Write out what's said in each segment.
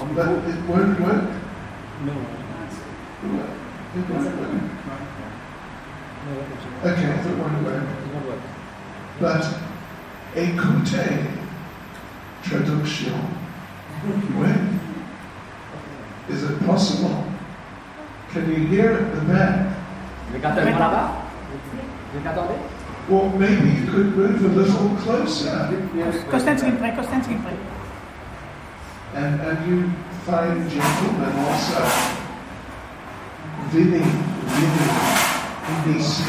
But it won't work? No. It won't work. Okay, if it won't work. But écoutez, traduction. When? Is it possible? Can you hear it in the back? Well, maybe you could move a little closer. Constantin. And you fine gentlemen also. Vinny, ici.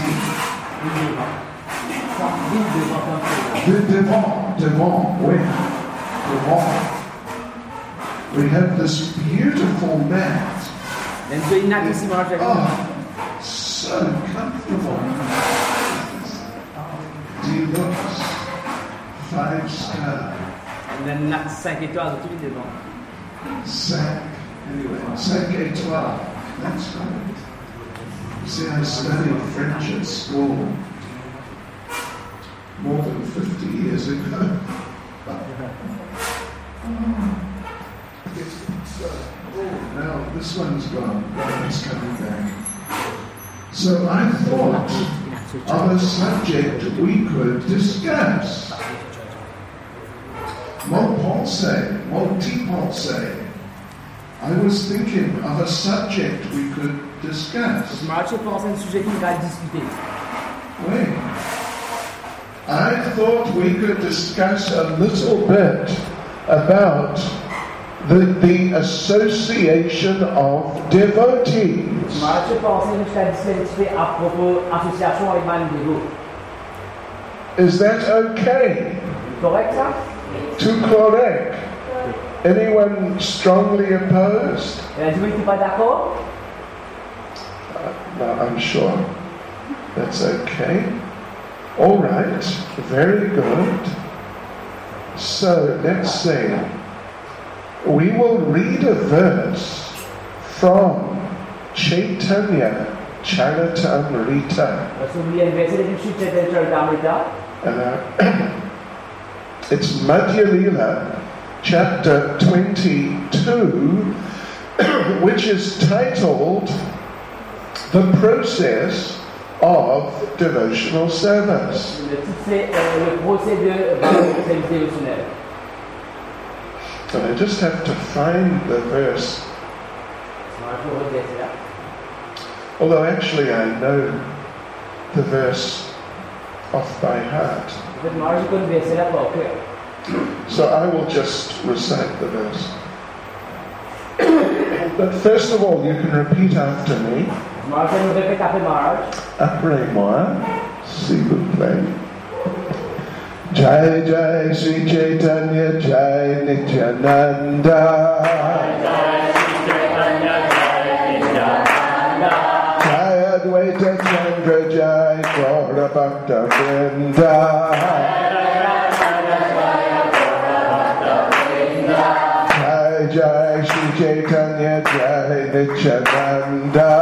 Devant, oui. Devant. We have this beautiful mat. Oh, so comfortable. Deluxe. 5-star. 5 étoiles de tous les devants. 5 étoiles. That's right. See, I studied French at school more than 50 years ago. Now this one's gone. It's coming back. So I thought of a subject we could discuss. Multi-pensée. I was thinking of a subject we could discuss. Wait. I thought we could discuss a little bit about the association of devotees. Is that okay? Too correct? Anyone strongly opposed? No, I'm sure. That's okay. All right. Very good. So let's see. We will read a verse from Chaitanya Charitamrita. It's Madhya Lila, chapter 22, which is titled The Process of Devotional Service. And I just have to find the verse. Although actually I know the verse off by heart. So I will just recite the verse. But first of all, you can repeat after me. Après moi, s'il vous plaît. Jai Jai Sri Chaitanya Jai Nityananda. Jai Advaita Chandra Jai Gaura Bhakta Vrinda. Jai Jai Sri Chaitanya Jai Nityananda.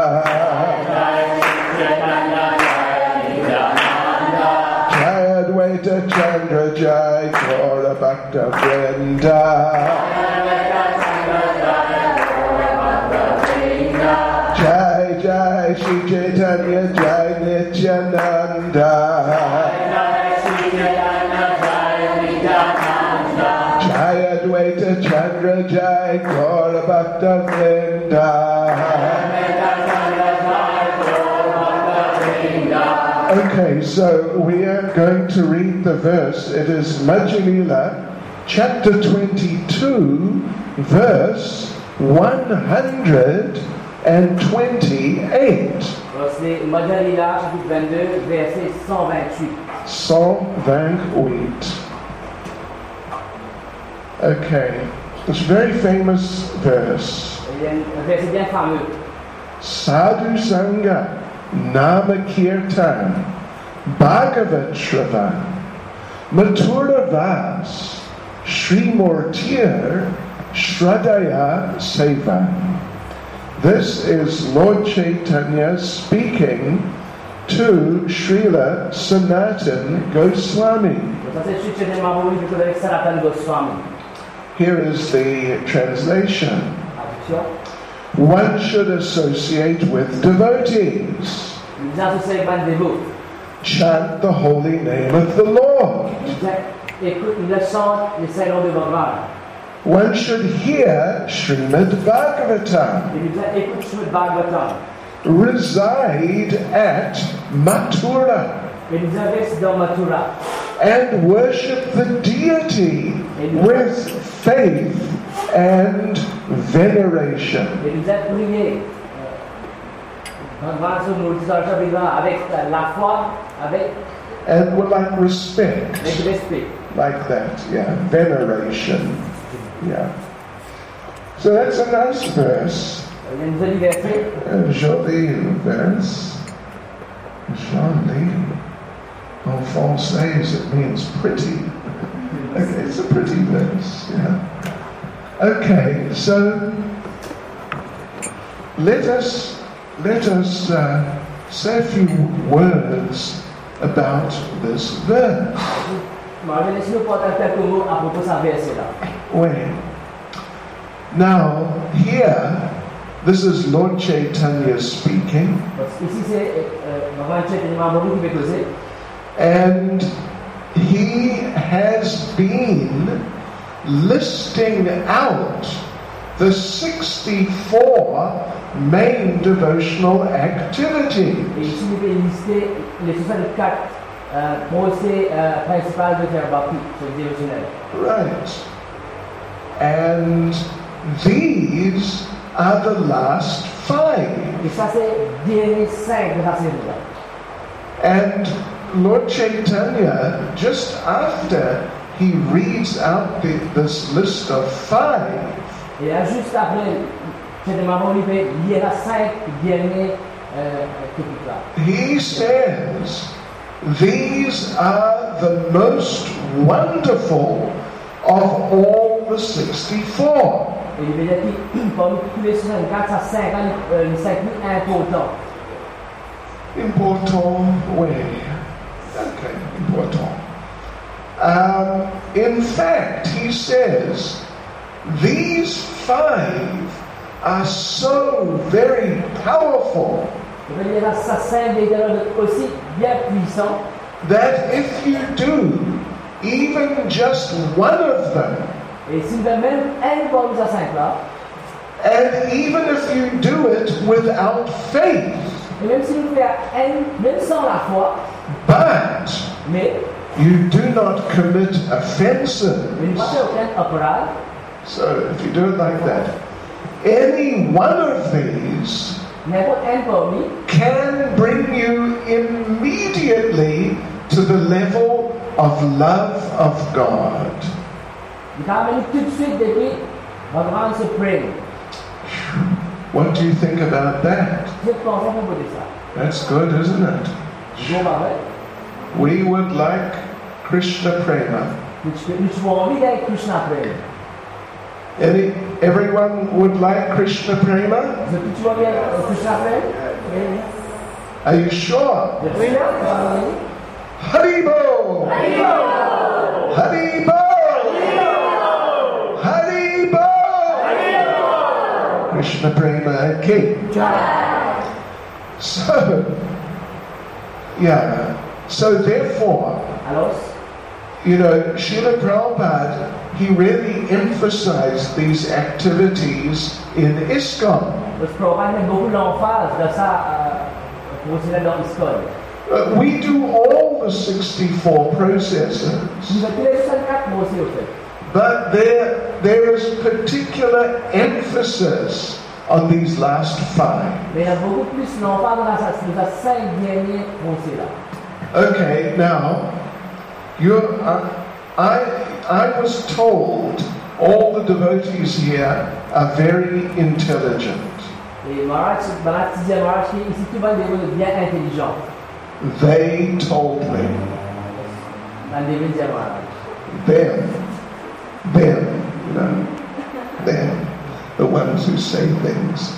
Advaita Chandra Jai Gaura Bhakta Vrinda. Jai Jai Sri Chaitanya Jai Nityananda. Jai Advaita Chandra Jai Gaura Bhakta Vrinda. Okay, so we are going to read the verse. It is Madhya Lila, chapter 22, verse 128. C'est Madhya Lila, chapitre 22, verset 128. 128. Okay, it's a very famous verse. Un verset bien fameux. Sadhu Sangha. Nama Kirtan, Bhagavat Shravan, Mathura Vas, Sri Murtir, Shradaya Seva. This is Lord Chaitanya speaking to Srila Sanatan Goswami. Here is the translation. Traduction. One should associate with devotees. Il nous associe avec des dévots. Chant the holy name of the Lord. Écoute, il le chante les saints noms de Bhagavan. One should hear Srimad Bhagavatam. Il nous dit, écoute Srimad Bhagavatam. Reside at Mathura. Il nous reste dans Mathura. And worship the deity with faith and veneration. Il nous a prié. Bhagavan se nous dit avec la foi, avec And with like respect. respect. Like that, yeah. Veneration. Yeah. So that's a nice verse. Il y a une jolie verset. A joli verse. Joli. En français, it means pretty. Okay, it's a pretty verse, yeah. Okay, so let us say a few words about this verse. Laissez-nous porter quelques mots à propos de ce verset-là. Wait. Now, here, this is Lord Chaitanya speaking, Ici, c'est Bhagavan Chaitanya Mahaprabhu qui veut causer. and he has been listing out the 64 main devotional activities. Et ici, il veut lister les 64 procès principales de faire baptême, c'est dévotionnel. Right. And these are the last 5. Et ça, c'est dernier 5 de la saison. And Lord Chaitanya, just after he reads out this list of 5, Et là, juste après, Chaitanya Mahaprabhu fait lire la 5 derniers topics-là. he says, these are the most wonderful of all the 64. Et il veut dire que parmi tous les 64, ça 5 les 5 plus importants. Important way. Okay, important. In fact, he says, these 5 are so very powerful Il veut dire que ça 5 est aussi bien puissant. that if you do even just one of them, Et s'il veut même un parmi ces 5-là, and even if you do it without faith, et même s'il nous fait un, même sans la foi, but mais you do not commit il ne offenses, va faire aucun opéral, so if you do it like that, any one of these n'importe un parmi, can bring you immediately to the level of love of God. il va amener tout de suite depuis Bhagavan Supreme. What do you think about that? Je pense à propos de ça. That's good, isn't it? Bon, bah ouais. We would like Krishna Prema. Nous avons envie d'être Krishna Prema. Everyone would like Krishna Prema? Tu vas bien Krishna Prema? Are you sure? De Prema? Haribo! Haribo! Haribo! Krishna Prema King. So, yeah. So therefore, Alors, you know, Srila Prabhupada, he really emphasized these activities in ISKCON. le Prabhupada met beaucoup l'emphase de ça pour cela dans l'ISKCON. We do all the 64 processes, Nous avons tous les 64 mots aussi au fait. but there is particular emphasis on these last 5. Mais il y a beaucoup plus l'emphase dans les 5 derniers mots là. Okay, now, I was told all the devotees here are very intelligent. Et Maharaj, disait Maharaj, ici tout le monde est bien intelligent. They told me. Dans les disait Maharaj. Them, you know, them, the ones who say things.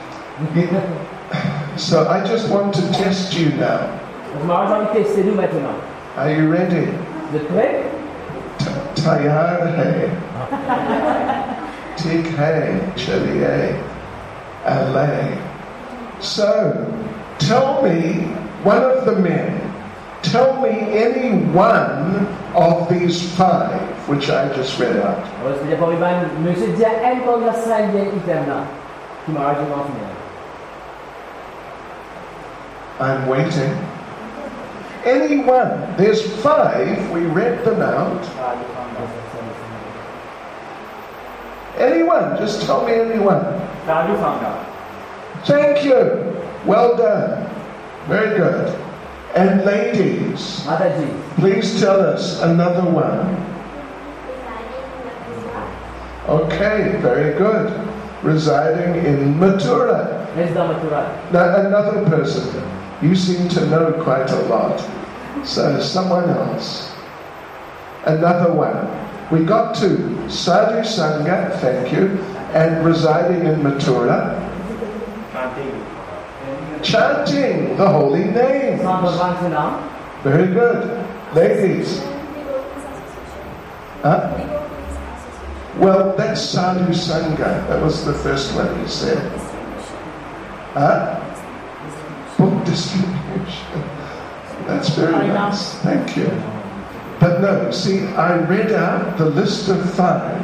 So I just want to test you now. Maharaj a envie de tester nous maintenant. Are you ready? Vous êtes prêts? tayar hai. Tik hai, chaliye, alay. So, tell me, one of the men, tell me any one of these 5 which I just read out. I'm waiting. Any one. There's 5. We read them out. Anyone. Just tell me anyone. Thank you. Well done. Very good. And ladies, please tell us another one. Okay, very good. Residing in Mathura. Now another person. You seem to know quite a lot. So someone else. Another one. We got 2. Sadhu Sangha, thank you. And residing in Mathura. Chanting the holy names. Very good. Ladies. Huh? Well, that's Sadhu Sangha. That was the first one he said. Huh? Book distribution. That's very nice. Thank you. But no, see, I read out the list of 5.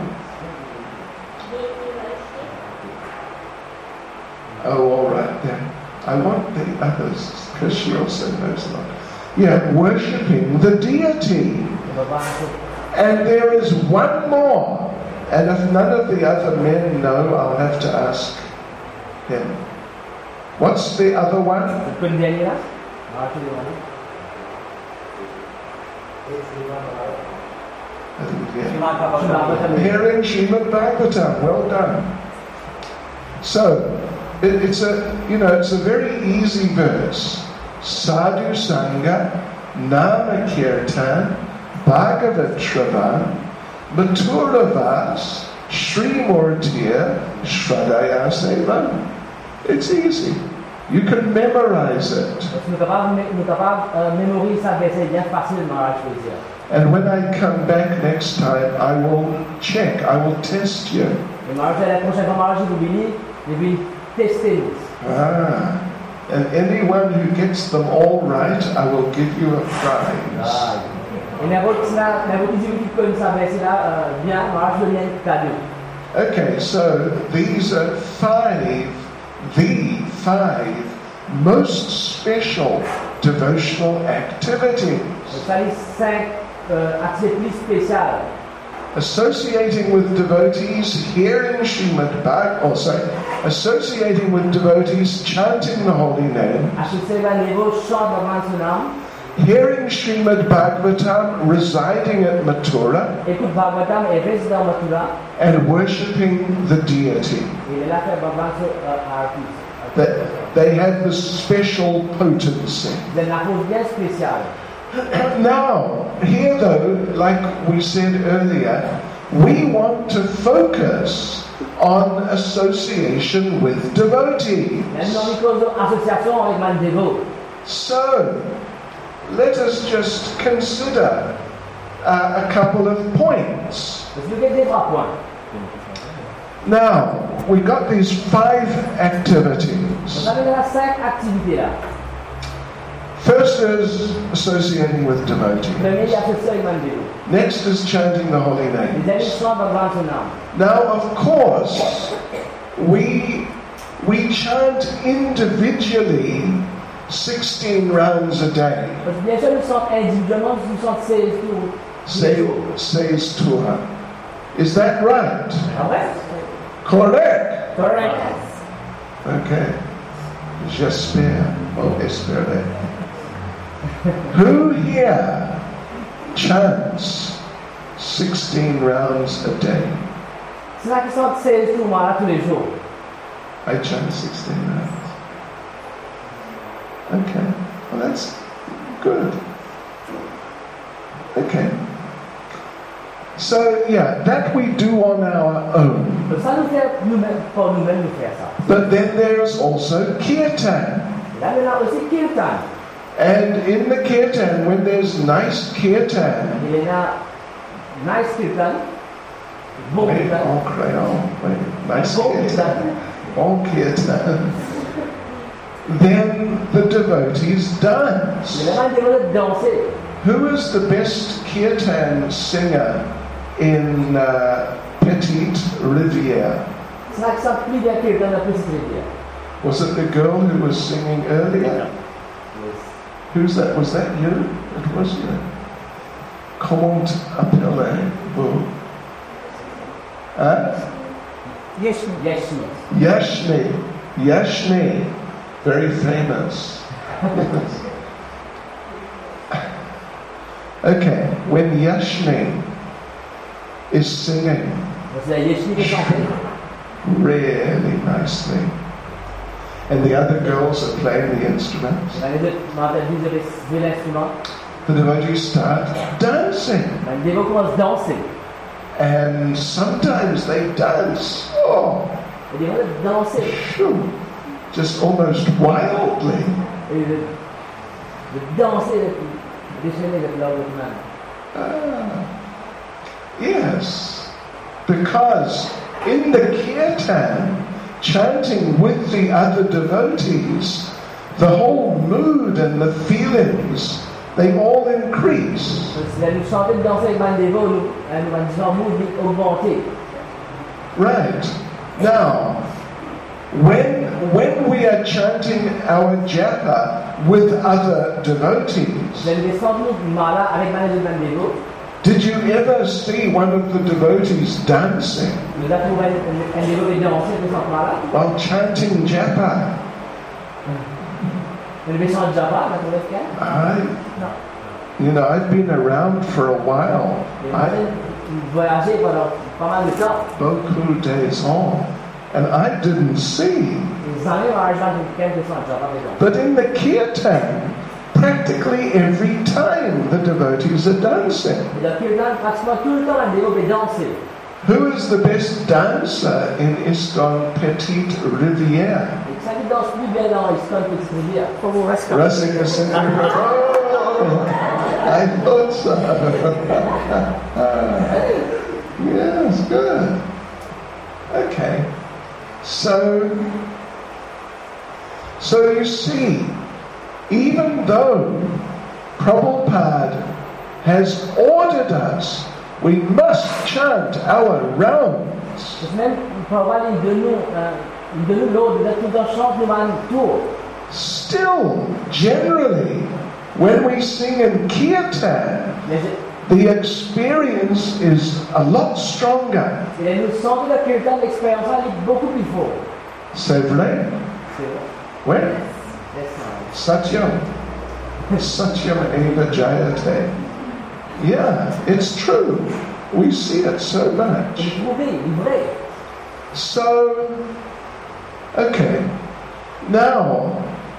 Oh, all right then. I want the others, because she also knows a lot. Yeah, worshipping the deity. And there is one more. And if none of the other men know, I'll have to ask him. What's the other one? Hearing Srimad Bhagavatam. Well done. So, it's a very easy verse. Sadhu Sangha, Nama Kirtan, Bhagavat Shravan, Mathura Vas, Sri Murtiya, Shradaya Sevan. It's easy. You can memorize it. And when I come back next time, I will check, I will test you. And anyone who gets them all right, I will give you a prize. Okay, so these are the 5 most special devotional activities. Associating with devotees, hearing Srimad Bhagavatam, associating with devotees, chanting the holy name, hearing Srimad Bhagavatam, residing at Mathura, and worshipping the deity. They have this special potency. Now, here though, like we said earlier, we want to focus on association with devotees. So, let us just consider a couple of points. Now, we got these 5 activities. First is associating with devotees. Next is chanting the holy name. Now, of course, we chant individually 16 rounds a day. Says Tura. Is that right? Correct. Okay. J'espère. Oh, espérer. Who here chants 16 rounds a day? I chant 16 rounds. Okay. Well, that's good. Okay. So, yeah, that we do on our own. But then there's also kirtan. And in the kirtan, when there's nice kirtan, nice kirtan, bon Oui, kirtan, en créole. Oui. Nice bon kirtan. kirtan. Bon kirtan. Then the devotees dance. Les gens devaient danser. Who is the best kirtan singer in Petite Rivière? C'est ça qui s'appelle bien kirtan la petite rivière. Was it the girl who was singing earlier? Yes. Who's that? Was that you? It was you. Comment appelez-vous? Huh? Yes, no. Yes, no. Yashni. Yashni. Very famous. Okay, when Yashni is singing C'est la Yeshni qui chantait. really nicely, and the other girls are playing the instruments, Les deux m'entendent jouer l'instrument. the devotees start dancing. Les dévots commencent à danser. And sometimes they dance, Les dévots danser. phew, just almost wildly. Et de danser, de déchaîner le fleur de main. Yes, because in the kirtan, chanting with the other devotees, the whole mood and the feelings, they all increase. Si nous chantons de danser avec les dévots, nous allons nous augmenter. Right. Now, when we are chanting our japa with other devotees, Nous allons descendre mala avec les dévots. did you ever see one of the devotees dancing Nous avons trouvé un dévot qui dansait de cette mala. while chanting japa? Nous descendons Java, dans le cas. I've been around for a while. Voyager pendant pas mal de temps. Beaucoup days on, and I didn't see. Les années ont argent quelqu'un descend Java avec nous. But in the kirtan, practically every time the devotees are dancing. Et dans le kirtan, pratiquement tout le temps, un dévot peut danser. Who is the best dancer in ISKCON Petite Rivière? Et ça qui danse plus bien dans l'histoire de Petite Rivière. Como Rascal. Rasika Singh. Oh, I thought so. Yes, good. Okay. So you see, even though Prabhupada has ordered us, we must chant our rounds. Même pour avoir de nous l'ordre de tout un chant, nous allons tour. Still, generally, when we sing in kirtan, the experience is a lot stronger. Et nous sentons le kirtan, l'expérience est beaucoup plus forte. C'est vrai? C'est vrai. Where? Yes, Satyam. Satyam eva jayate. Yeah, it's true. We see it so much. il est prouvé, il est vrai. So, okay. Now,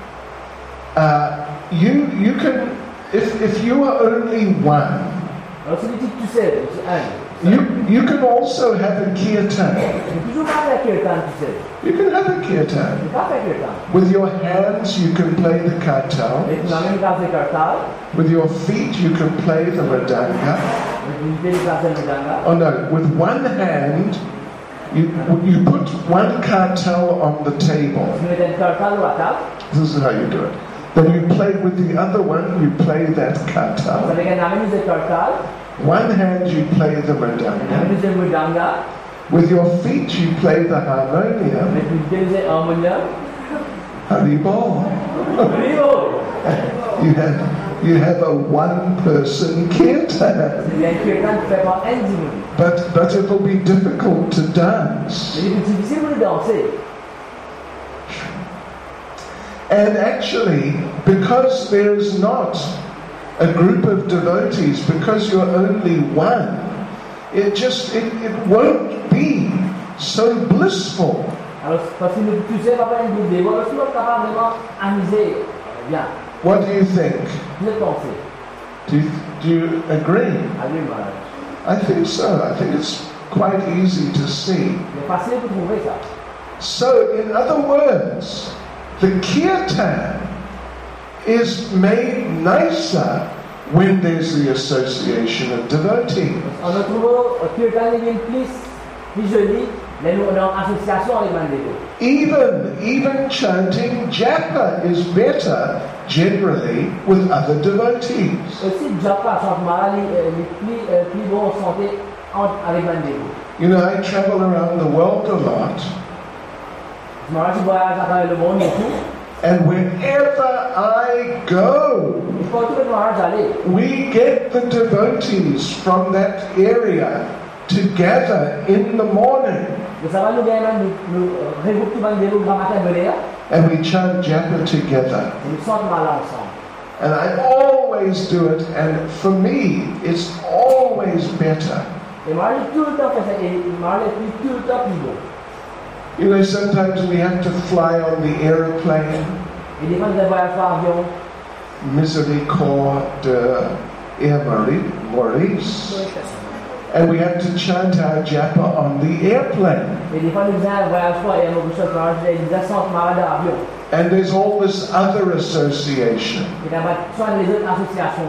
you can, if you are only one, Alors celui qui est tout seul, c'est un. you can also have a kirtan. C'est toujours pas faire kirtan tout seul. You can have a kirtan. C'est pas faire kirtan. With your hands you can play the kartal. Avec la même classe de kartal, With your feet you can play the mridanga. avec une belle classe de mridanga. Oh no, with one hand you put one kartal on the table. Tu mets un kartal à table. This is how you do it. Then you play with the other one, you play that kartal. Avec un ami de kartal, One hand you play the un mridanga. ami de mridanga, With your feet you play the harmonium. avec une belle harmonium. Haribol. Brio! You have a one-person kirtan. Il y a un kirtan qui fait par un dimanche. But it will be difficult to dance. Mais il est difficile de danser. And actually, because there's not a group of devotees, because you're only one, it won't be so blissful. Alors, parce que nous tous pas un groupe de voix, nous sommes capables de vraiment amuser. Bien. What do you think? Vous êtes pensé. Do you agree? Allez, malade. I think so. I think it's quite easy to see. Mais facile pour trouver ça. So, in other words, the kirtan is made nicer when there's the association of devotees. On a trouvé kirtan devient plus joli, mais nous on est en association avec Mandélo. Even chanting japa is better generally with other devotees. Aussi, Japa chante Mara, les plus bons chanter avec Mandélo. You know, I travel around the world a lot, Mara, tu voyages à travers le monde et tout. and wherever I go, Partout où Mara j'allais, we get the devotees from that area together in the morning, mais ça va nous gagner, nous regroupons Mandélo grand matin de l'air, and we chant japa together. et nous chantons Mara ensemble. And I always do it, and for me, it's always better. Et Mara dit tout le temps que ça, et Mara dit tout le temps plus beau. You know, sometimes we have to fly on the aeroplane, Et des fois, nous voyages par avion, Miséricorde Air Maurice, and we have to chant our japa on the airplane. et des fois, nous faisons un voyage par et nous faisons Mara, nous descendons Mara de l'avion. And there's all this other association. Et là-bas, soit les autres associations.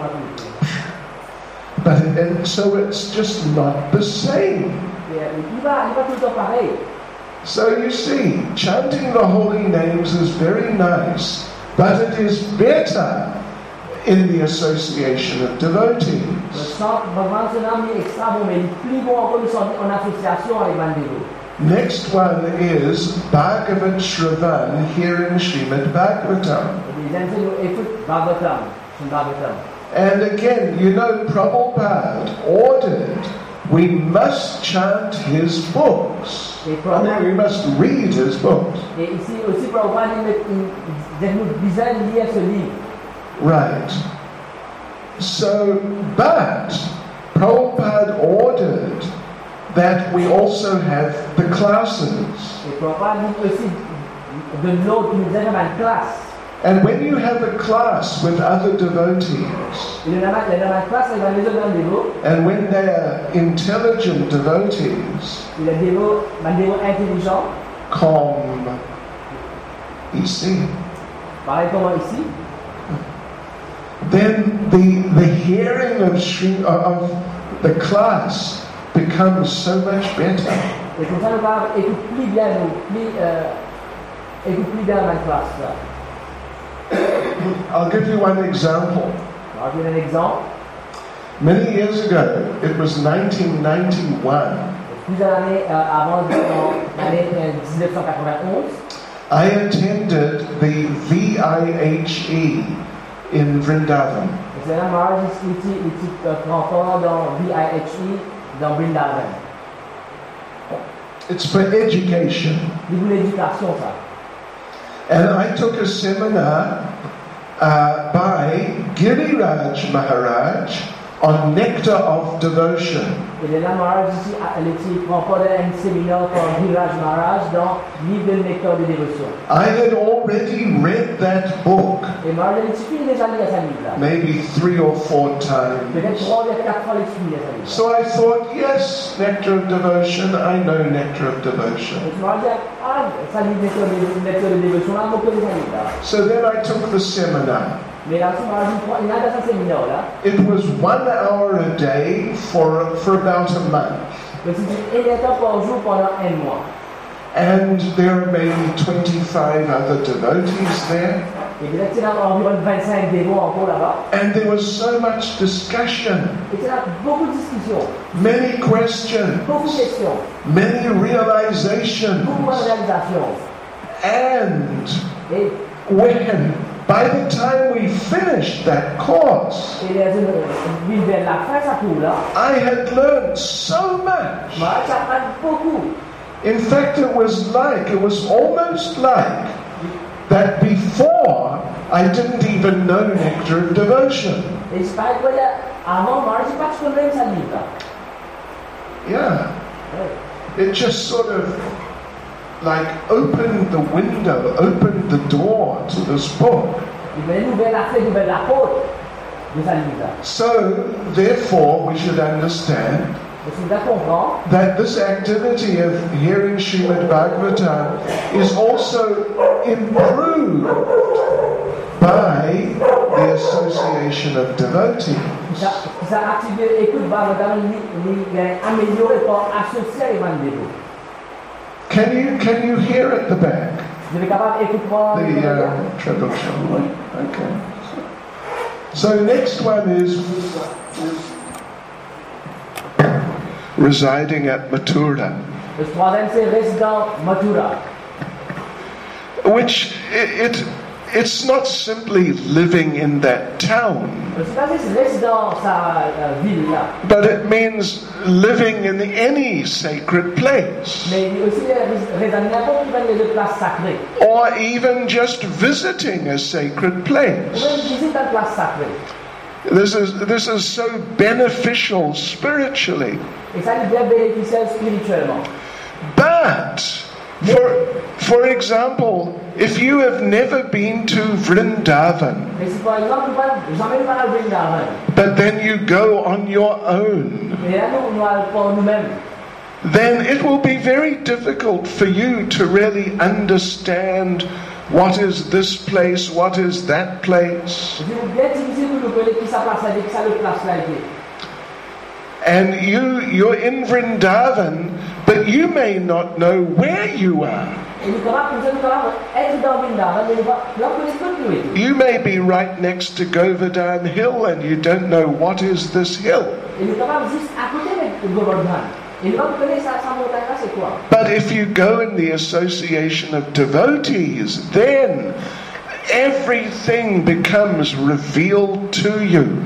And so it's just not the same. Et il va tout le temps pareil. So you see, chanting the holy names is very nice, but it is better in the association of Le devotees. chant, vraiment, c'est un ami extra bon, mais il est plus bon encore de chanter en association avec Mandélo. Next one is Bhagavat Shravan, hearing Srimad Bhagavatam. Et les gens nous écoutent Bhagavatam, son Bhagavatam. And again, you know, Prabhupada ordered we must chant his books. Et I mean, we must read his books. Et ici aussi, Prabhupada nous disait de lire ce livre. Right. So, but Prabhupada ordered that we also have the classes. Et Prabhupada dit aussi de l'autre, nous disait dans une classe. And when you have a class with other devotees, Il y a une classe avec la maison de Mandélo. and when they are intelligent devotees, Il y a Mandélo intelligent, calm, ici, pareil comme ici. then the hearing of the class becomes so much better. Et comme ça, nous va écouter plus bien, écoute plus bien la classe. I'll give you one example. Alors, je donne un exemple. Many years ago, it was 1991, Plusieurs années avant l'année 1991, I attended the VIHE in Vrindavan. c'est un mariage ici, encore dans VIHE, dans Vrindavan. It's for education. C'est pour l'éducation, ça. And I took a seminar by Giriraj Maharaj on Nectar of Devotion. Et le mariage ici, elle encore un séminaire pour Giriraj Maharaj dans Livre de Nectar de dévotion. I had already read that book Et Maharaj l'explique déjà lu à sa livre-là. maybe 3 or 4 times. Peut-être 3 ou 4 fois l'explique à sa livre. So I thought, yes, Nectar of Devotion, I know Nectar of Devotion. Et Maharaj dit, sa livre Nectar de dévotion, là, on connaît sa livre-là. So then I took the seminar. Mais là, il a dans sa séminaire là. It was 1 hour a day for about a month. Donc c'est une heure par jour pendant un mois. And there are maybe 25 other devotees there. Et peut-être qu'il y a environ 25 dévots encore là-bas. And there was so much discussion, Et il y a beaucoup de discussions, many questions, beaucoup de questions, many realizations. beaucoup de réalisations. And Et by the time we finished that course, il y a une vers la fin, ça tout là. I had learned so much. Moi, j'apprends beaucoup. In fact, it was almost like that before I didn't even know Nectar of Devotion. Et c'est pareil que avant, moi, je n'ai pas de problème ça livre là. Yeah. It just sort of like opened the window, opened the door to this book. Il venait d'ouvrir la fenêtre, d'ouvrir la porte de sa livre là. So, therefore, we should understand Donc, si vous avez compris, that this activity of hearing Srimad Bhagavatam is also improved by the association of devotees. Kita aktivitas ikut bahagian ini ameliorer par associer dengan dia. Can you hear at the back? Jadi kapal ikut par. The traduction. Okay. So next one is residing at Mathura. Le troisième c'est résident Mathura. Which it's not simply living in that town, but it means living in any sacred place, or even just visiting a sacred place. This is so beneficial spiritually. But for example, if you have never been to Vrindavan, but then you go on your own, then it will be very difficult for you to really understand what is this place, what is that place. And you're in Vrindavan, but you may not know where you are. You may be right next to Govardhan Hill and you don't know what is this hill. But if you go in the association of devotees, then everything becomes revealed to you.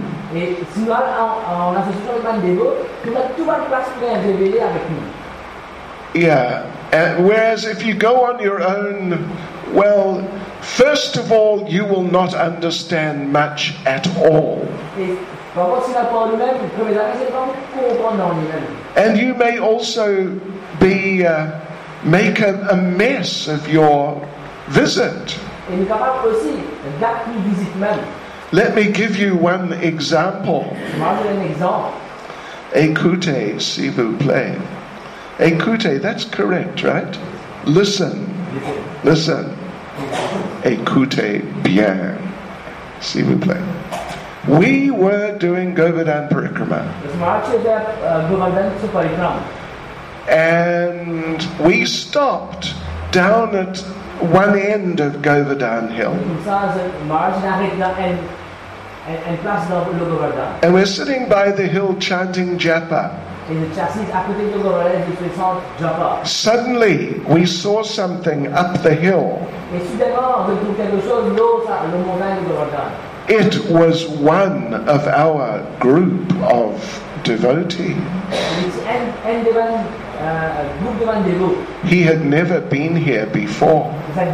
Yeah, whereas if you go on your own, well, first of all, you will not understand much at all. And you may also make a mess of your visit. Let me give you one example. Écoutez, s'il vous plaît. Écoutez, that's correct, right? Listen. Écoutez bien, s'il vous plaît. We were doing Govardhan Parikrama. And we stopped down at one end of Govardhan Hill. And we're sitting by the hill chanting japa. Suddenly we saw something up the hill. It was one of our group of devotees. He had never been here before.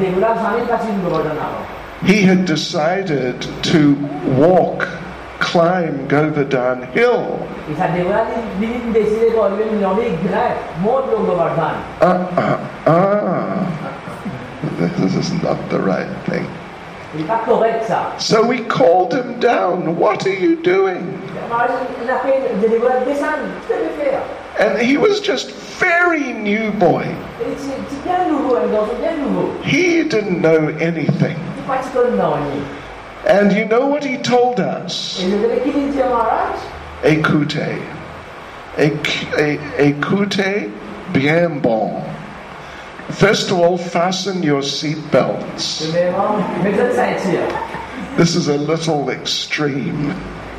He had decided to climb Govardhan Hill. This is not the right thing. So we called him down. What are you doing? And he was just very new boy. He didn't know anything. And you know what he told us? Écoutez. Écoutez bien bon. First of all, fasten your seat belts. This is a little extreme.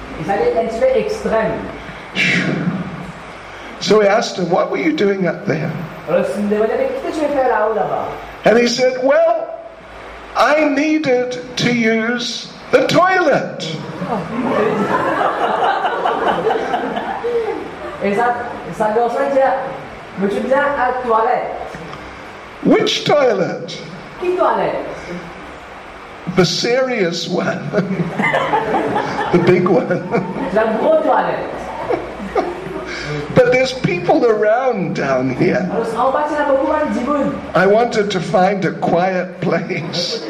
So we asked him, what were you doing up there? And he said, well, I needed to use the toilet. Which toilet? The serious one. The big one. But there's people around down here. I wanted to find a quiet place.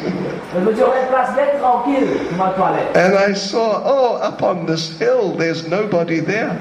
And I saw, up on this hill, there's nobody there.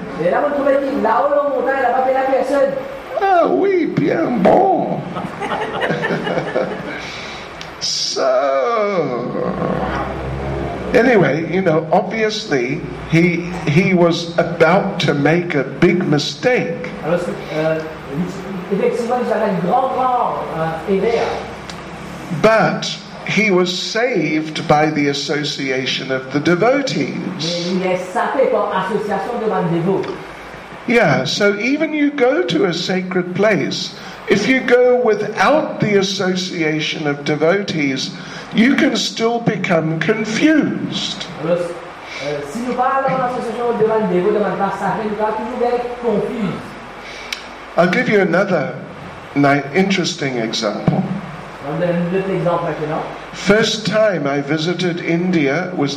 Ah, oui, bien bon. So, Anyway, obviously he was about to make a big mistake. Alors, effectivement, il avait une grande erreur. But he was saved by the association of the devotees. Mais il est sapé par association de dévots. Yeah, so even you go to a sacred place, if you go without the association of devotees, you can still become confused. Alors, si nous parlons de l'association de dévots, de place sacrée, nous allons toujours être confus. I'll give you another interesting example. On donne un autre exemple maintenant. First time I visited India was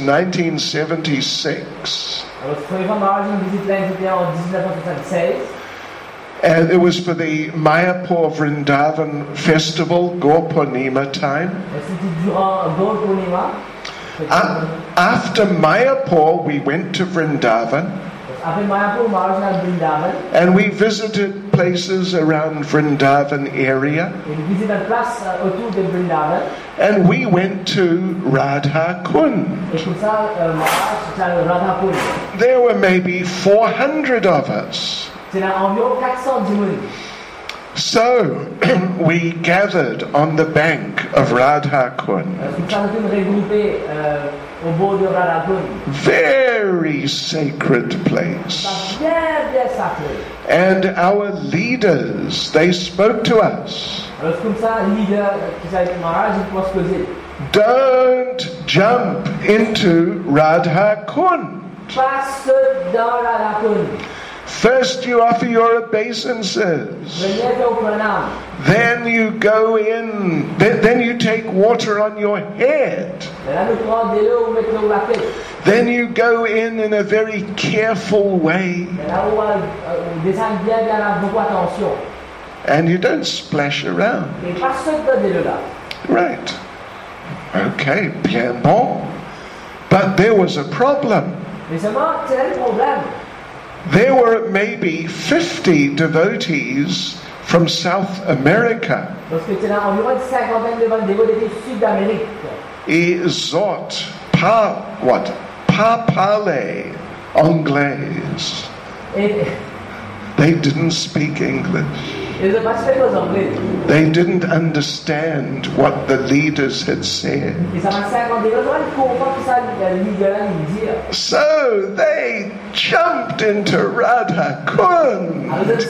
1976. Alors, première fois que j'ai visité l'Inde en 1976. And it was for the Mayapur Vrindavan festival, Gaur Purnima time. C'était durant Gaur Purnima. After Mayapur, we went to Vrindavan. Après Mayapur, Maharaj à Vrindavan. And we visited places around Vrindavan area. Et nous visitons une place autour de Vrindavan. And we went to Radha Kund. Et comme ça, Maharaj à Radha Kund. There were maybe 400 of us. C'est environ 400 personnes. So we gathered on the bank of Radha Kund. Very sacred place. And our leaders, they spoke to us. Don't jump into Radha Kund. First you offer your obeisances. Then you go in. Then you take water on your head. Then you go in a very careful way. And you don't splash around. Right. Okay, bien bon. But there was a problem. There were maybe 50 devotees from South America. Ils ont pas parler anglais. They didn't speak English. They didn't understand what the leaders had said. So they jumped into Radha Kund.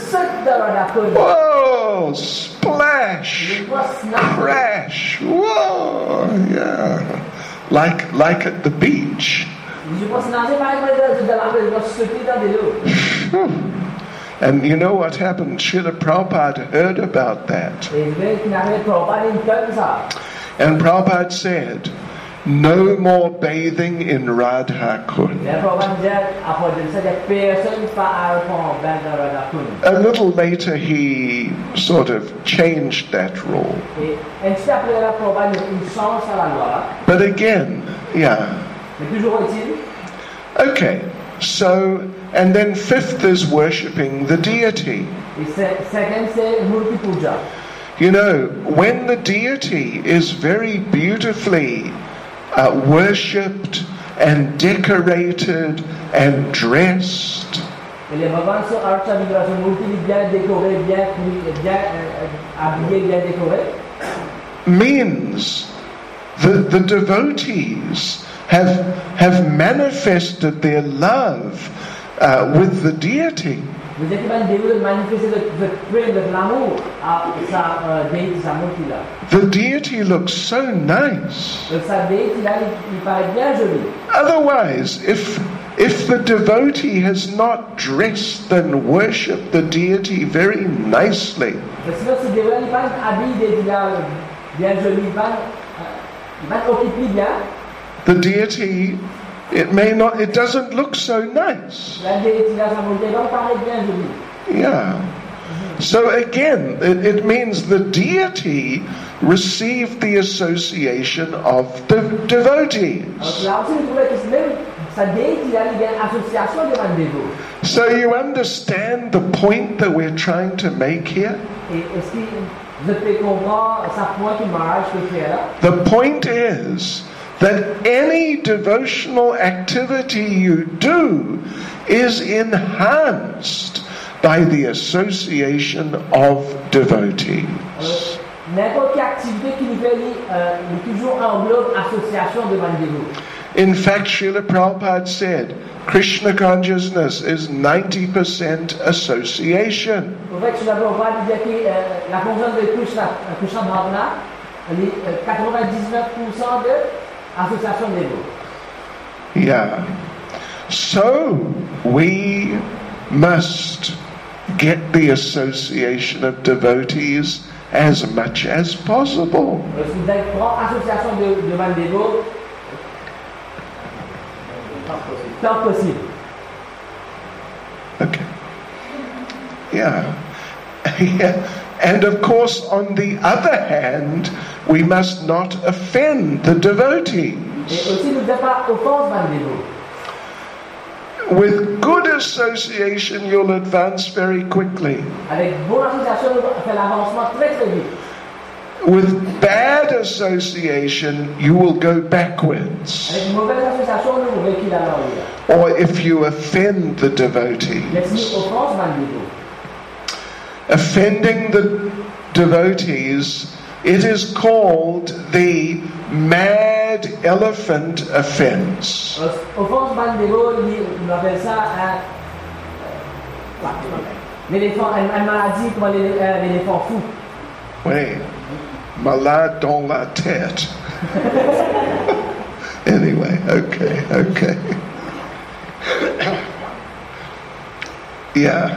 Whoa, splash, crash, whoa, yeah. Like at the beach. And you know what happened? Srila Prabhupada heard about that. And Prabhupada said, no more bathing in Radha Kund. A little later he sort of changed that rule. But again, yeah. Okay, so, and then fifth is worshipping the deity. You know, when the deity is very beautifully worshipped and decorated and dressed, means that the devotees have manifested their love with the deity. The deity looks so nice. Otherwise, if the devotee has not dressed and worshipped the deity very nicely, the deity, it doesn't look so nice. Yeah. So again, it means the deity received the association of the devotees. So you understand the point that we're trying to make here? The point is that any devotional activity you do is enhanced by the association of devotees. N'importe quelle activité qui nous fait, nous toujours englobe association de Mandévo. In fact, Srila Prabhupada said, Krishna consciousness is 90% association. En fait, Srila Prabhupada disait que la conscience de Krishna Bhavana, elle est 99% de association de Dévo. Yeah. So, we must get the association of devotees as much as possible. Si vous avez une grande association de Mandévo, tant possible. Okay. Yeah. Yeah. And of course, on the other hand, we must not offend the devotees. Et aussi, nous ne devons pas offenser Mandévo. With good association, you'll advance very quickly. Avec bonne association, on fait l'avancement très très vite. With bad association, you will go backwards. Avec une mauvaise association, nous reculons à l'arrière. Or if you offend the devotees. Mais si nous offensons Mandévo, Offending the devotees, it is called the mad elephant offense. offense Mandévo, on appelle ça l'éléphant, une maladie comme l'éléphant fou. Oui, malade dans la tête. Anyway, okay. Yeah.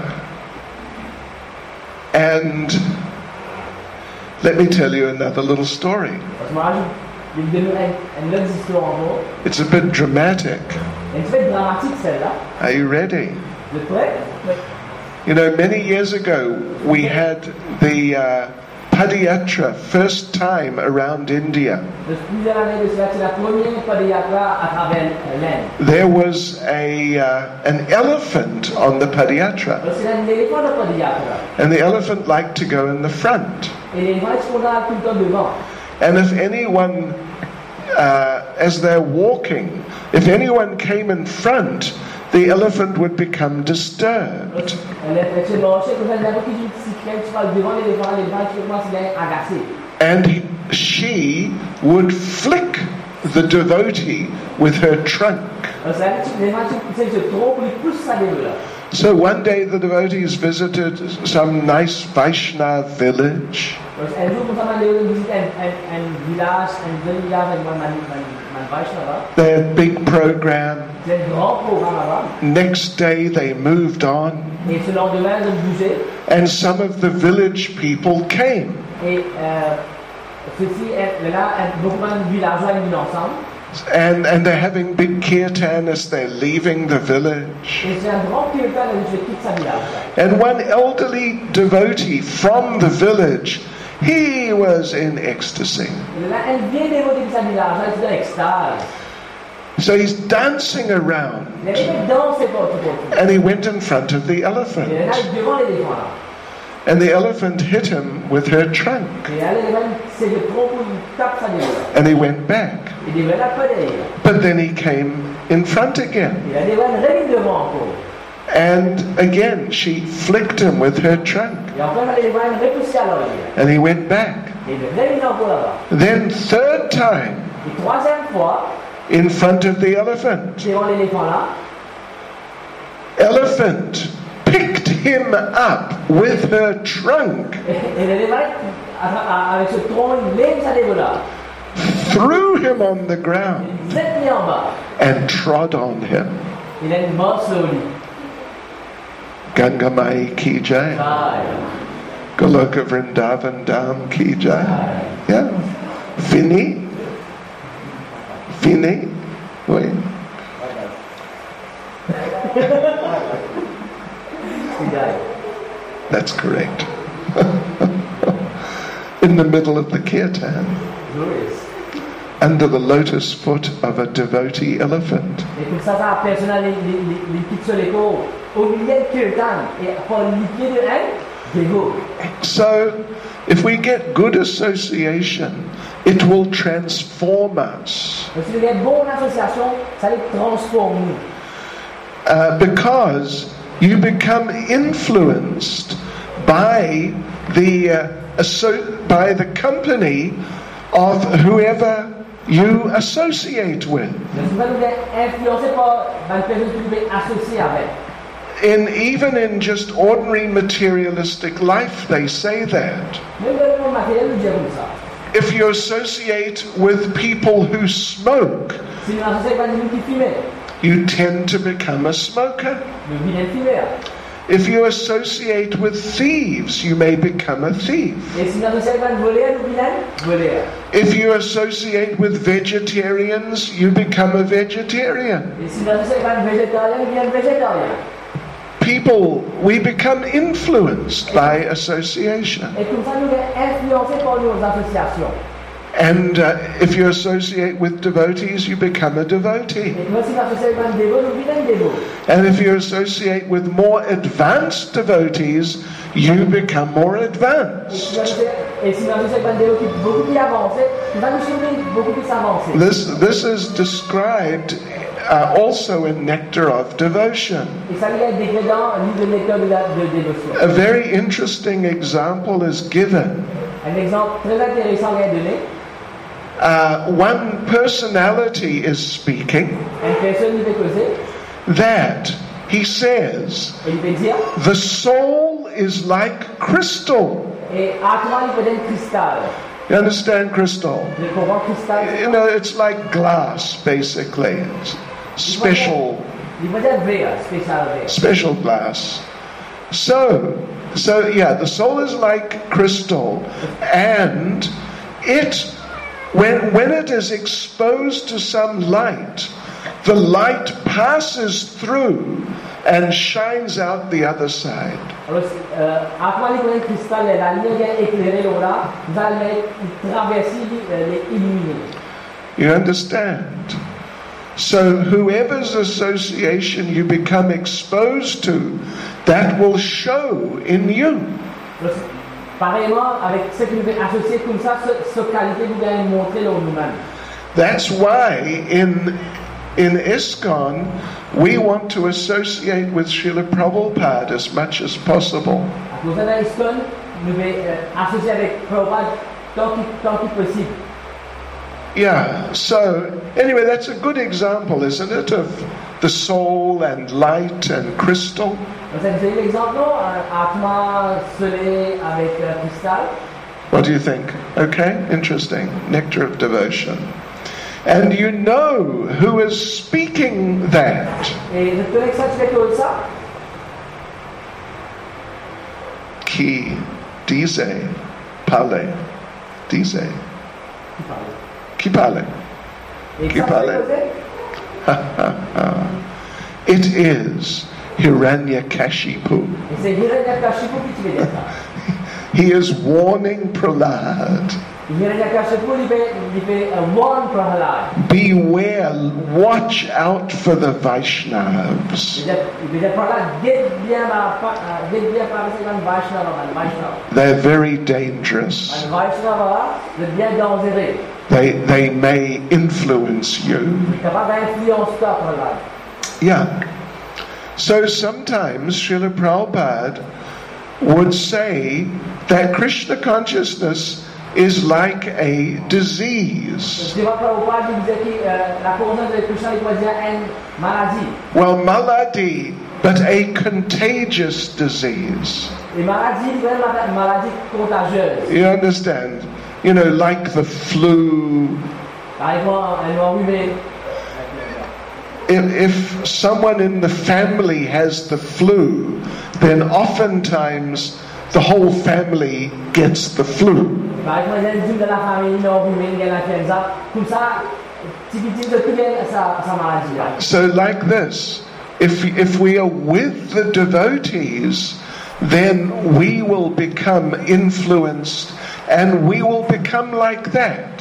And let me tell you another little story. Parce que moi, je vais vous donner une autre histoire en gros. It's a bit dramatic. Elle est très dramatique celle-là. Are you ready? Vous êtes prêts? You know, many years ago, we had the Padayatra first time around India. Plusieurs années de cela, c'est la première Padayatra à travers l'Inde. There was an elephant on the Padayatra, C'est un éléphant de Padayatra. and the elephant liked to go in the front. Et l'éléphant est scolaire tout le temps devant. And if anyone, as they're walking, if anyone came in front, the elephant would become disturbed. C'est marché comme ça, n'importe qui si quelqu'un qui parle devant l'éléphant commence à être agacé. And she would flick the devotee with her trunk. So one day the devotees visited some nice Vaishnava village. They had big program. Next day they moved on. And some of the village people came. And they're having big kirtan as they're leaving the village. And one elderly devotee from the village, he was in ecstasy. So he's dancing around. And he went in front of the elephant. And the elephant hit him with her trunk. And he went back. But then he came in front again. And again she flicked him with her trunk. And he went back. Then third time, in front of the elephant. Elephant picked him up with her trunk, threw him on the ground, and trod on him. Gangamai ki jai. Goloka Vrindavan Dham ki jai. Yeah. Fini. Oui. That's correct. In the middle of the kirtan, under the lotus foot of a devotee elephant. So, if we get good association, it will transform us. Si nous avons une bonne association, ça les transforme. Because you become influenced by by the company of whoever you associate with. Mais souvent nous sommes influencés par une personne que nous sommes associés avec. Even in just ordinary materialistic life, they say that. Même dans le monde matériel, nous disons ça. If you associate with people who smoke, Si nous associons avec des gens qui fument, you tend to become a smoker. nous devenons fumeurs. If you associate with thieves, you may become a thief. Et si nous associons avec des voleurs, nous devenons voleurs. If you associate with vegetarians, you become a vegetarian. Et si nous associons avec des végétariens, nous devenons végétariens. We become influenced by association. Et comme ça, nous sommes influencés par nos associations. And if you associate with devotees, you become a devotee. Et nous, si nous associons avec des dévots, nous devenons dévots. And if you associate with more advanced devotees, you become more advanced. Et si nous associons avec des dévots qui sont beaucoup plus avancés, nous allons devenir beaucoup plus avancés. This is described also in Nectar of Devotion. Et ça vient décrit dans le livre de Nectar de dévotion. A very interesting example is given. Un exemple très intéressant est donné. One personality is speaking Une personne lui fait causer that he says et il peut dire, the soul is like crystal. et Atman il peut être cristal. You understand crystal? Le courant cristal, You know, it's like glass, basically. It's special il peut être vert, spécial vert. special glass. So yeah, the soul is like crystal, and it, when it is exposed to some light, the light passes through and shines out the other side. Alors, Atman il peut être cristal, la lumière vient éclairer l'aura, va les traverser, les illuminer. You understand? So whoever's association you become exposed to, that will show in you. Alors, pareillement, avec ce qui nous est associé comme ça, cette qualité nous vient montrer dans nous-mêmes. That's why in ISKCON we want to associate with Srila Prabhupada as much as possible. À cause de l'ISKCON, nous devons associer avec Prabhupada tant que possible. Yeah, so anyway, that's a good example, isn't it, of the soul and light and crystal? Donc, c'est l'exemple, Atma soleil avec cristal. What do you think? Okay, interesting. Nectar of Devotion. And you know who is speaking that. Et je connais que ça, tu fais que ça. Qui disait, parle, disait, qui parle. Et Qui ça, parle? It is Hiranyakashipu. Et c'est Hiranyakashipu qui te fait dire ça. He is warning Prahlad. Hiranyakashipu, il fait warn Prahlad. Beware, watch out for the Vaishnavas. Il veut dire Prahlad, guette bien par exemple un Vaishnava. They're very dangerous. Un Vaishnava, c'est bien dangereux. They may influence you. Il est capable d'influencer toi, Prahlad. Yeah. So sometimes Srila Prabhupada would say that Krishna consciousness is like a disease. Well, maladi, but a contagious disease. You understand? You know, like the flu. If someone in the family has the flu, then oftentimes the whole family gets the flu. So like this, if we are with the devotees, then we will become influenced and we will become like that.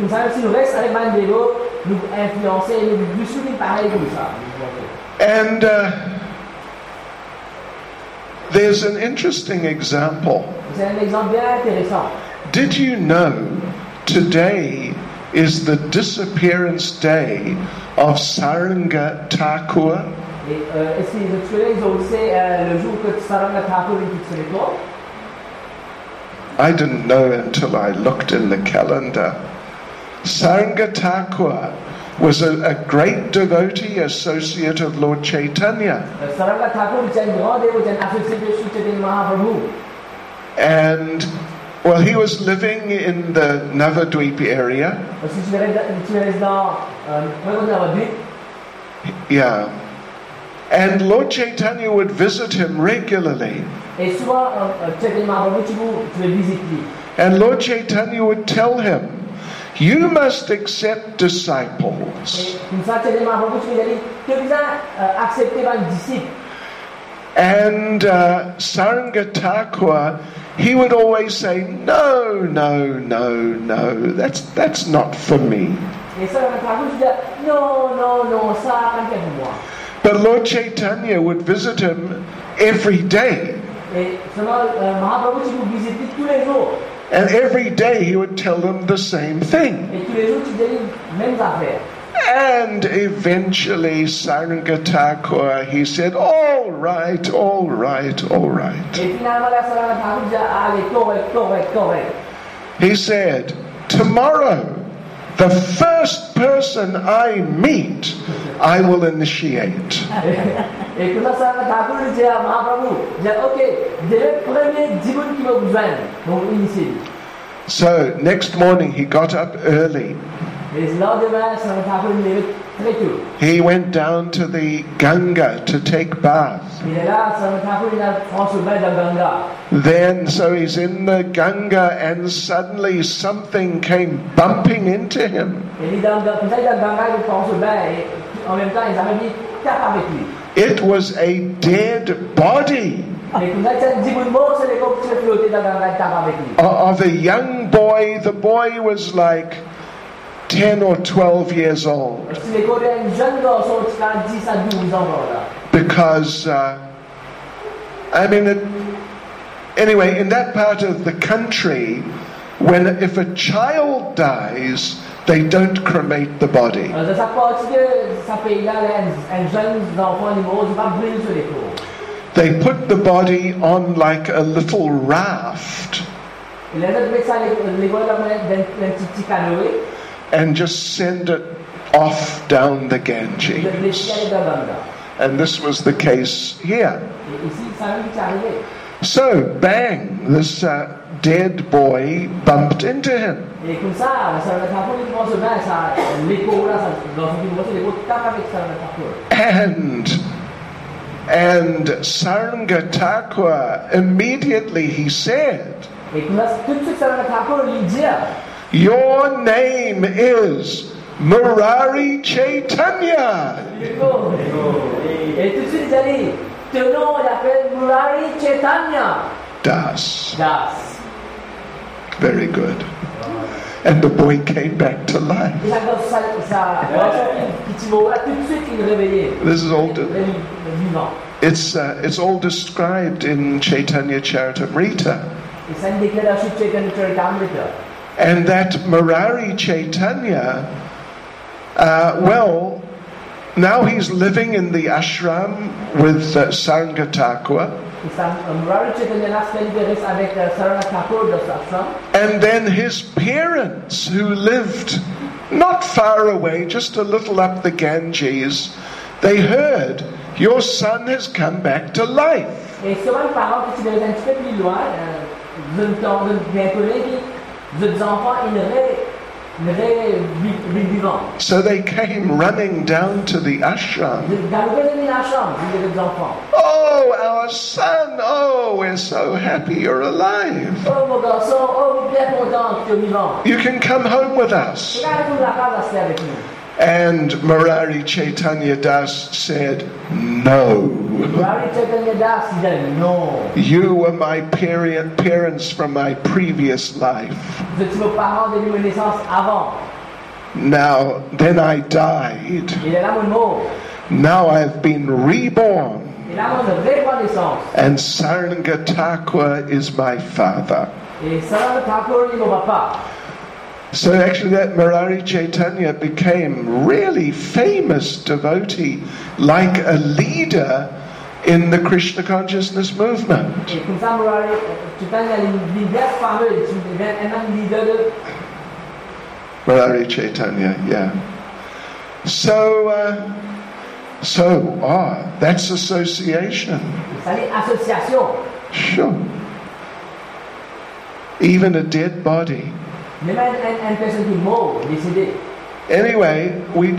And there's an interesting example. Did you know today is the disappearance day of Saranga Thakur. Et est-ce que les Australiens ont aussi le jour que Saranga Thakur est fixé les toits? I didn't know until I looked in the calendar. Saranga Thakur was a great devotee associate of Lord Chaitanya. Saranga Thakur est un grand dévot, un associé de Sri Chaitanya Mahaprabhu. And, well, he was living in the Navadvip area. Si tu es dans Navadvip, Yeah. And Lord Chaitanya would visit him regularly. et souvent Chaitanya Mahaprabhu tu le visites lui. And Lord Chaitanya would tell him, you must accept disciples. Et comme ça Chaitanya Mahaprabhu tu lui dis, tu dois accepter un disciple. And Saranga Thakur, he would always say, no, no, no, no, that's not for me. Et Saranga Thakur tu dis, non, non, non, ça pas fait pour moi. But Lord Chaitanya would visit him every day. Et seulement Mahaprabhu tu le visites tous les jours. And every day he would tell them the same thing. Et tous les jours tu dis les mêmes affaires. And eventually Saranga Thakur, he said, all right, all right, all right. Et finalement la Saranga Thakur dit, allez, correct, correct, correct. He said, tomorrow, the first person I meet, I will initiate. Et comme ça Saranga Thakur lui dit à Mahaprabhu, dit, ok, dès le premier dimanche qui va vous joindre, donc initier. So next morning he got up early. Et le lendemain, Saranga Thakur lui lève très tôt. He went down to the Ganga to take bath. Il est là, Saranga Thakur il a prend ce bain dans Ganga. Then, so he's in the Ganga and suddenly something came bumping into him. Et il est dans comme ça il est dans Ganga, il prend ce bain et en même temps ils avaient mis tape avec lui. It was a dead body Et comme ça c'est un dimanche mort, c'est les corps qui se flottaient dans Ganga, tape avec lui. of a young boy. The boy was like 10 or 12 years old. Si les corps d'un jeune garçon qui a 10 à 12 ans là. Because, anyway, in that part of the country, if a child dies, they don't cremate the body. Dans sa partie de sa pays-là, un jeune enfant il meurt, il va brûler sur les corps. They put the body on like a little raft Il a mis ça les corps dans un petit canoë, and just send it off down the le Ganges. déchirer dans Ganga. And this was the case here. Et ici, ça même qui est arrivé. So, bang, this dead boy bumped into him. Et comme ça, Saranga Thakur il prend ce bain, ça, les corps là, ça, dans ce qui les corps tape avec Saranga Thakur. And Saranga Thakur, immediately he said, Et comme ça, tout de suite Saranga Thakur lui dit, your name is Murari Chaitanya. et tout de suite il a dit, ton nom il appelle Murari Chaitanya Das. Das. Very good. And the boy came back to life. Et ça, petit mot là, tout de suite il est réveillé. This is all. Vivant. It's all described in Chaitanya Charitamrita. Et ça une déclaration de Chaitanya Charitamrita. And that Murari Chaitanya, well, now he's living in the ashram with Saranga Thakur. Et ça, Murari Chaitanya là se libéré avec Saranga Thakur dans sa chambre. And then his parents, who lived not far away, just a little up the Ganges, they heard, your son has come back to life. Et souvent les parents qui se un petit peu plus loin, bien connus, les enfants, ils rêvent vivants. So they came running down to the ashram. Dans le pays de la chambre, les enfants. Oh, our son, oh, we're so happy you're alive. Oh mon garçon, oh bien content que tu es vivant. You can come home with us. Regarde la casa c'est avec nous. And Murari Chaitanya Das said, no. Murari Chaitanya Das dit non. You were my parents from my previous life. Vous êtes vos parents de ma naissance avant. Now, then I died. Il est là mon mot. Now I've been reborn. Il est là mon reconnaissance. And Saranga Thakur is my father. Et Saranga Thakur est mon papa. So actually that Murari Chaitanya became really famous devotee, like a leader in the Krishna consciousness movement. Et comme ça, Murari Chaitanya est leader fameux, il devient un leader de Murari Chaitanya, yeah. So that's association. ça dit association. Sure. Even a dead body. Même une personne qui est morte, décédée. Anyway,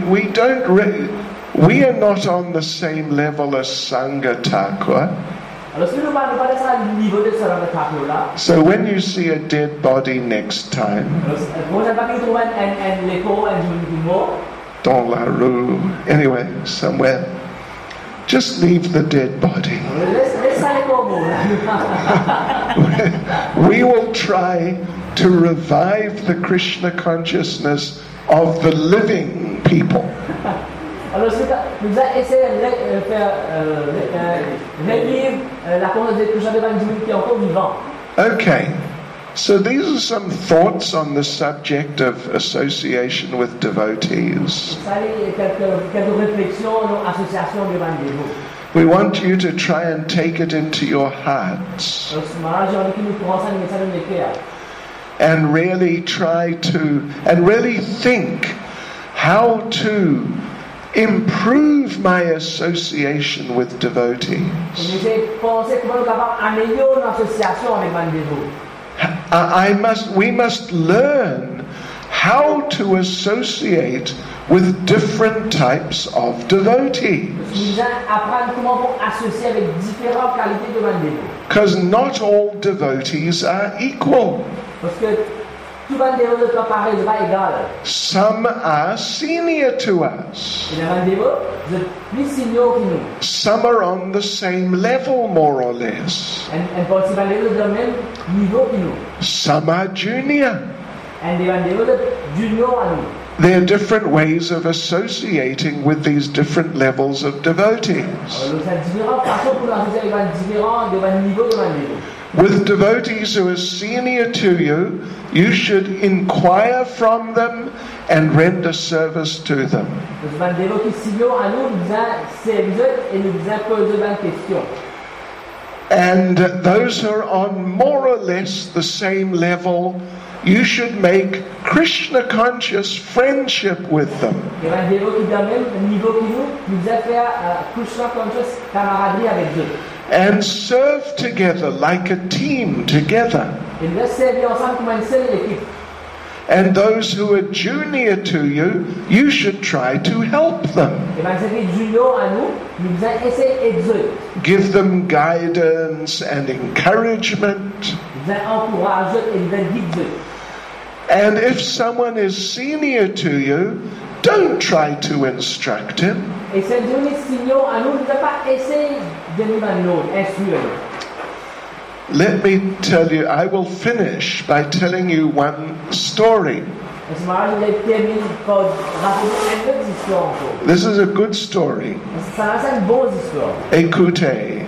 we are not on the same level as Sangha Thakur. Alors si nous parlons pas de ça au niveau de Saranga Thakur là, So when you see a dead body next time, quand on va trouver un léco, un jour qui est mort, dans la rue, anyway, somewhere, just leave the dead body. laisse ça léco mort. We will try to revive the Krishna consciousness of the living people. Alors nous allons essayer de faire revivre la conscience de Krishna devant une qui est encore vivant. Okay, so these are some thoughts on the subject of association with devotees. Ça y est, quelques réflexions, association devant des mots. We want you to try and take it into your hearts Alors ce matin, j'ai envie que nous prenons ça, nous mettons ça dans les cœurs. and really think how to improve my association with Et devotees. nous essayons de penser comment nous pouvons améliorer notre association avec les mots. We must learn how to associate with different types of devotees. Nous allons apprendre comment pour associer avec différentes qualités devant les mots. Because not all devotees are equal. Parce que tout le monde n'est pas pareil, n'est pas égal. Some are senior to us. Il y a des mots, vous êtes plus seniors que nous. Some are on the same level, more or less. Un participant de le même niveau que nous. Some are junior. Un des mots de junior à nous. There are different ways of associating with these different levels of devotees. Alors, c'est différentes façons pour nous associer avec différents niveaux devant les mots. With devotees who are senior to you, you should inquire from them and render service to them. Devant des mots qui sont seniors à nous, nous allons servir et nous allons poser des questions. And those who are on more or less the same level, you should make Krishna conscious friendship with them. Devant des mots qui sont dans le même niveau que nous, nous allons faire Krishna conscious camaraderie avec eux. And serve together like a team together. Et nous allons servir ensemble comme une seule équipe. And those who are junior to you, you should try to help them. Et bien, c'est junior à nous, nous allons essayer d'aider. Give them guidance and encouragement. Nous allons encourager et nous allons guider. And if someone is senior to you, don't try to instruct him. Et c'est devenu senior à nous, nous n'allons pas essayer de nous instruire. Let me tell you, I will finish by telling you one story. Et ce matin, je vais terminer par raconter une autre histoire encore. This is a good story. Ça reste une bonne histoire. Écoutez.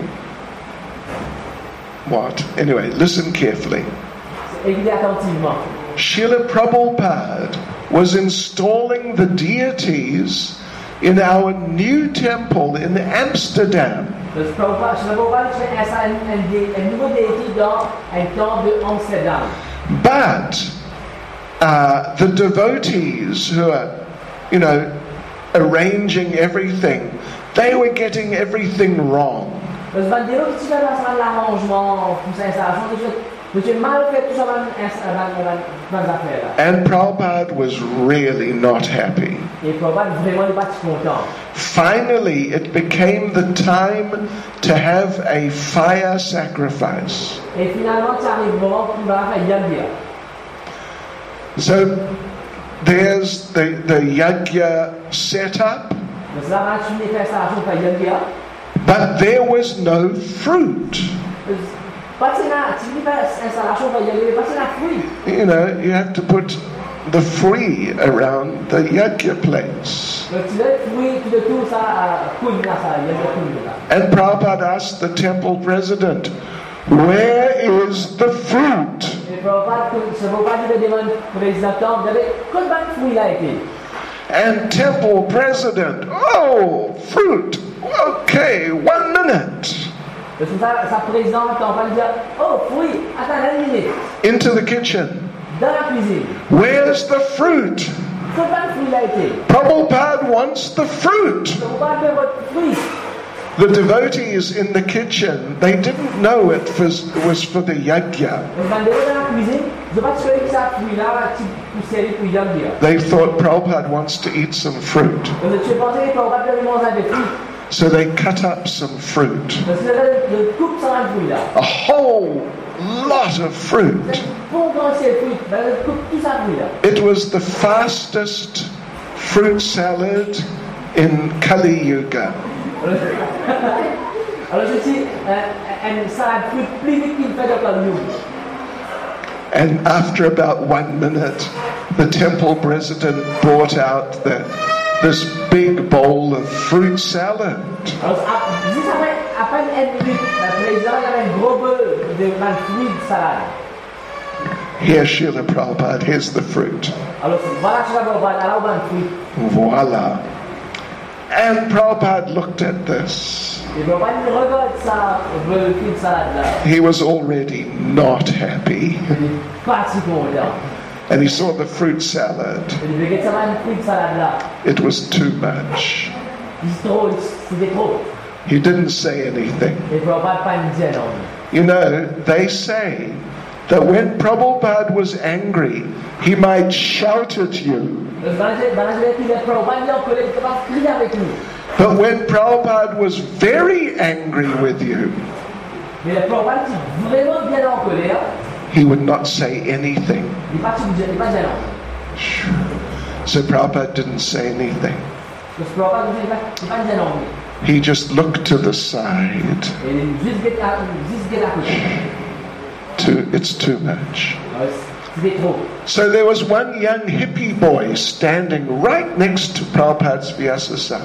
What? Anyway, listen carefully. Écoutez attentivement. Srila Prabhupada was installing the deities in our new temple in Amsterdam. Le Prabhupada fait un nouveau déité dans un temple d'Amsterdam. But the devotees who are, arranging everything, they were getting everything wrong. Les bandéros qui font l'arrangement pour cette installation, j'ai mal fait tout ça dans l'affaire. And Prabhupada was really not happy. Et Prabhupada vraiment n'est pas content. Finally, it became the time to have a fire sacrifice. Et finalement, ça arrive le moment pour faire yagya. So there's the yagya setup, Donc là, on a fini de faire installation pour yagya. but there was no fruit. Pas de installation pour yagya, pas de fruit. You have to put the free around the yagya place. Donc tu veux fruit, tu veux tout ça, couille là, ça yagya couille là. And Prabhupada asked the temple president, "Where is the fruit?" Et Prabhupada dia dengan Président Tom, dia kau banyak fruit lah itu. And temple president, oh, fruit. Okay, 1 minute. Terus sa Président Tom dia, oh fruit, attends 1 minute. Into the kitchen. Dans la cuisine. Where's the fruit? Kau banyak fruit lah itu. Prabhupada wants the fruit. Prabhupada dia buat fruit. The devotees in the kitchen, they didn't know it was for the yajna. They thought Prabhupada wants to eat some fruit. So they cut up some fruit. A whole lot of fruit. It was the fastest fruit salad in Kali Yuga. And after about 1 minute, the temple president brought out this big bowl of fruit salad. Here, Srila Prabhupada, here's the fruit. Voila. And Prabhupada looked at this. He was already not happy. And he saw the fruit salad. It was too much. He didn't say anything. You know, they say that when Prabhupada was angry, he might shout at you. But when Prabhupada was very angry with you, he would not say anything. So Prabhupada didn't say anything. He just looked to the side. It's too much. So there was one young hippie boy standing right next to Prabhupada's Vyasasana.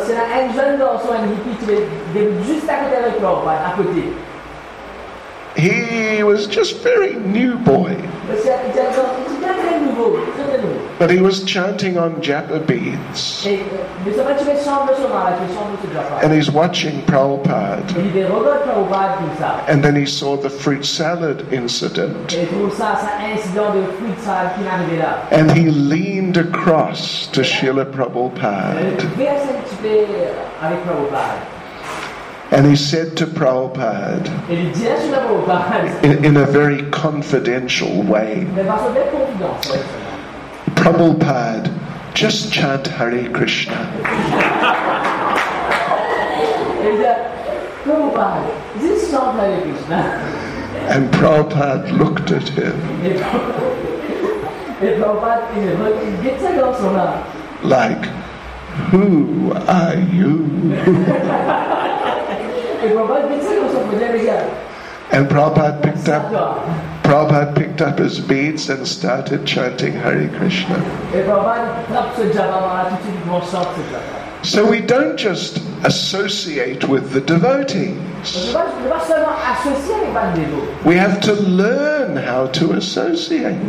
He was just very new boy. But he was chanting on japa beads. And he's watching Prabhupada. And then he saw the fruit salad incident. And he leaned across to Srila Prabhupada. And he said to Prabhupada, in a very confidential way, Prabhupada, just chant Hare Krishna. And Prabhupada looked at him like, who are you? And Prabhupada picked up his beads and started chanting Hare Krishna. So we don't just associate with the devotees. We have to learn how to associate.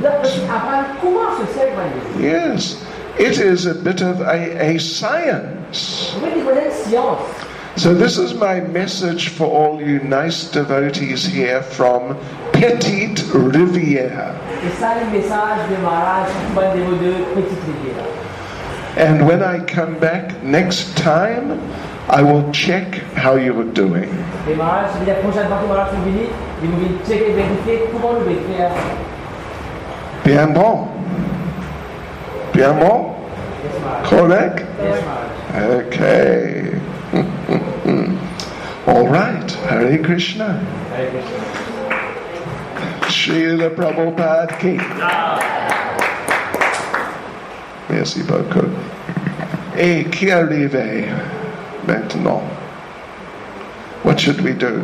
Yes, it is a bit of a science. So this is my message for all you nice devotees here from Petite Rivière. And when I come back next time, I will check how you're doing. Bien bon? Bien bon? Correct? Okay. All right. Hare Krishna. Hare Krishna. Srila Prabhupada ki. Merci beaucoup. Et qui arrive maintenant? What should we do?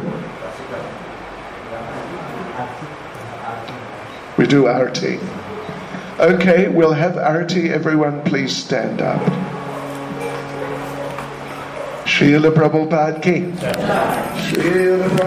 We do arti. Okay, we'll have arti. Everyone please stand up. Srila Prabhupada ki. Srila